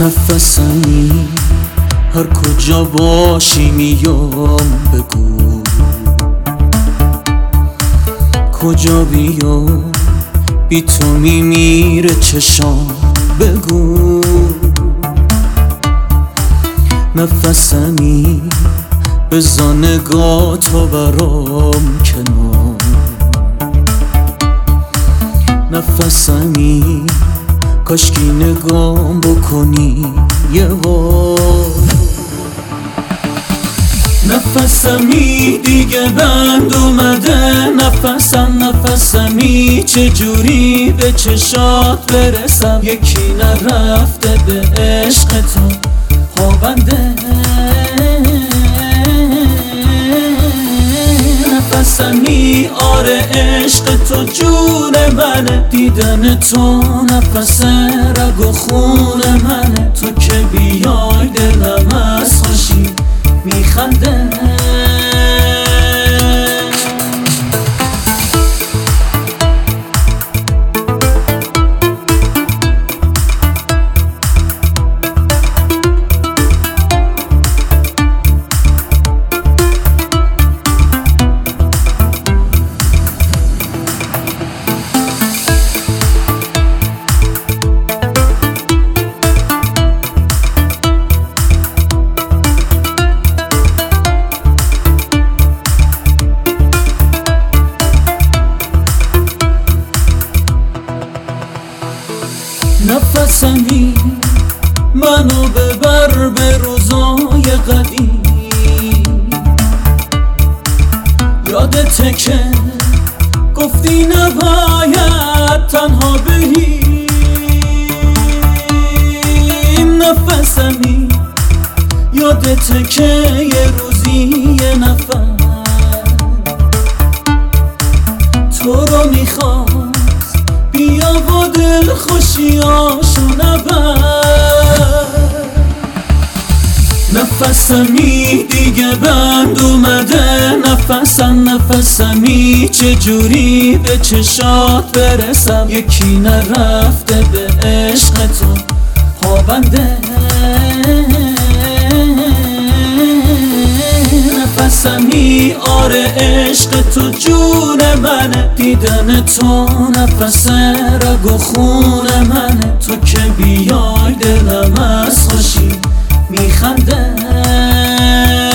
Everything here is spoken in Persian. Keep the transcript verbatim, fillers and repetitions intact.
نفسمی هر کجا باشی میام بگو کجا بیام بی تو میمیره چشام بگو نفسمی بزا نگاه تا برام کنار نفسمی کاشکی نگام بکنی یه بار نفسمی دیگه بند اومده نفسم نفسمی چجوری به چشات برسم یکی نرفته به عشق تو خوابنده نفسمی آره عشق تو جون منه دیدن تو نفس رگ و خون منه تو که بیای دلم از خوشی میخنده نفسمی منو ببر به روزای قدیم یادته که گفتی نباید تنها بریم نفسمی یادته که یه روزی یه نفر تو رو میخواست بیا و دل خوشیاشو نبر نفسمی دیگه بند اومده نفسم نفسمی چجوری به چشات برسم یکی نرفته به عشق تو خوابنده نفسمی آره عشق تو جون منه دیدن تو نفس رگ و خون منه تو که بیای دلم از خوشی میخنده